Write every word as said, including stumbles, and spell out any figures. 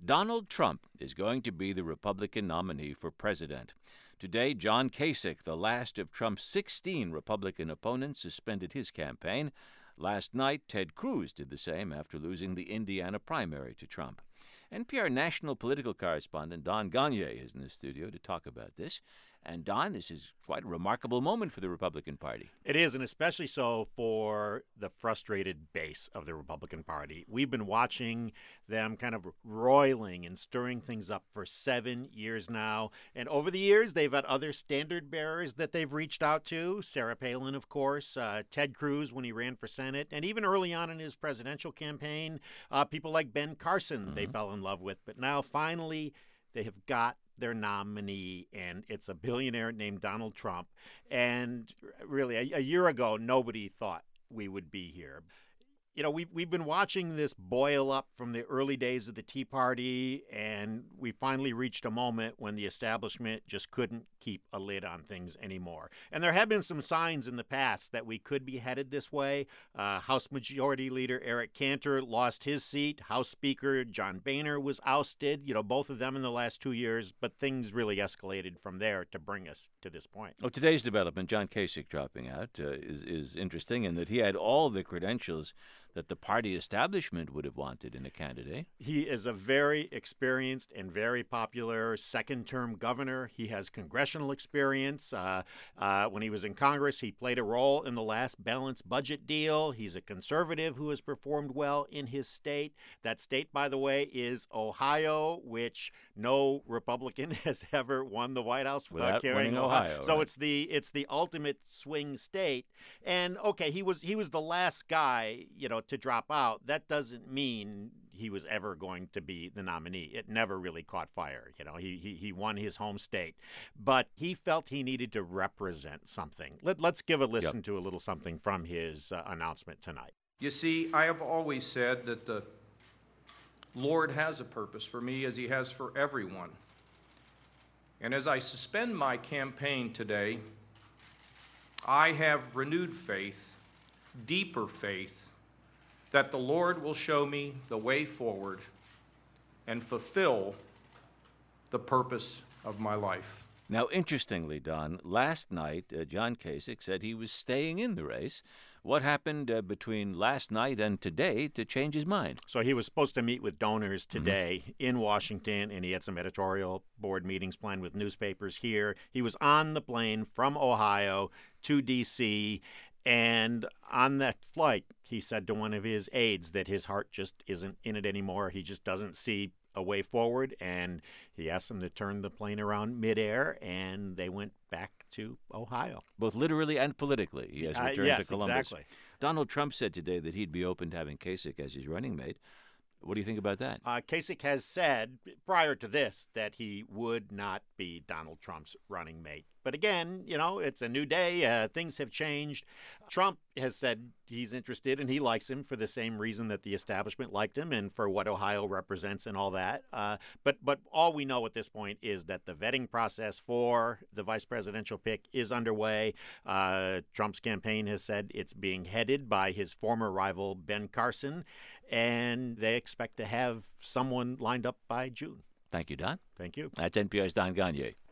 Donald Trump is going to be the Republican nominee for president. Today, John Kasich, the last of Trump's sixteen Republican opponents, suspended his campaign. Last night, Ted Cruz did the same after losing the Indiana primary to Trump. N P R national political correspondent Don Gagné is in the studio to talk about this. And Don, this is quite a remarkable moment for the Republican Party. It is, and especially so for the frustrated base of the Republican Party. We've been watching them kind of roiling and stirring things up for seven years now. And over the years, they've had other standard bearers that they've reached out to. Sarah Palin, of course, uh, Ted Cruz when he ran for Senate, and even early on in his presidential campaign, uh, people like Ben Carson mm-hmm. they fell in love with. But now, finally, they have got their nominee, and it's a billionaire named Donald Trump. And really, a, a year ago, nobody thought we would be here. You know, we've, we've been watching this boil up from the early days of the Tea Party, and we finally reached a moment when the establishment just couldn't keep a lid on things anymore. And there have been some signs in the past that we could be headed this way. Uh, House Majority Leader Eric Cantor lost his seat. House Speaker John Boehner was ousted, you know, both of them in the last two years, but things really escalated from there to bring us to this point. Well, today's development, John Kasich dropping out, uh, is, is interesting in that he had all the credentials that the party establishment would have wanted in a candidate. He is a very experienced and very popular second-term governor. He has congressional experience. Uh, uh, when he was in Congress, he played a role in the last balanced budget deal. He's a conservative who has performed well in his state. That state, by the way, is Ohio, which no Republican has ever won the White House without, without carrying Ohio. Ohio. So right. it's the it's the ultimate swing state. And okay, he was he was the last guy, you know, to drop out. That doesn't mean he was ever going to be the nominee. It never really caught fire. You know, he he, he won his home state, but he felt he needed to represent something. Let, let's give a listen yep. to a little something from his uh, announcement tonight. You see, I have always said that the Lord has a purpose for me as he has for everyone. And as I suspend my campaign today, I have renewed faith, deeper faith, that the Lord will show me the way forward and fulfill the purpose of my life. Now, interestingly, Don, last night, uh, John Kasich said he was staying in the race. What happened uh, between last night and today to change his mind? So he was supposed to meet with donors today mm-hmm. in Washington, and he had some editorial board meetings planned with newspapers here. He was on the plane from Ohio to D C, and on that flight, he said to one of his aides that his heart just isn't in it anymore. He just doesn't see a way forward, and he asked them to turn the plane around midair, and they went back to Ohio. Both literally and politically, he has returned uh, yes, to Columbus. Exactly. Donald Trump said today that he'd be open to having Kasich as his running mate. What do you think about that? Uh, Kasich has said prior to this that he would not be Donald Trump's running mate. But again, you know, it's a new day. Uh, things have changed. Trump has said he's interested and he likes him for the same reason that the establishment liked him and for what Ohio represents and all that. Uh, but but all we know at this point is that the vetting process for the vice presidential pick is underway. Uh, Trump's campaign has said it's being headed by his former rival, Ben Carson, and they expect to have someone lined up by June. Thank you, Don. Thank you. That's N P R's Don Gagné.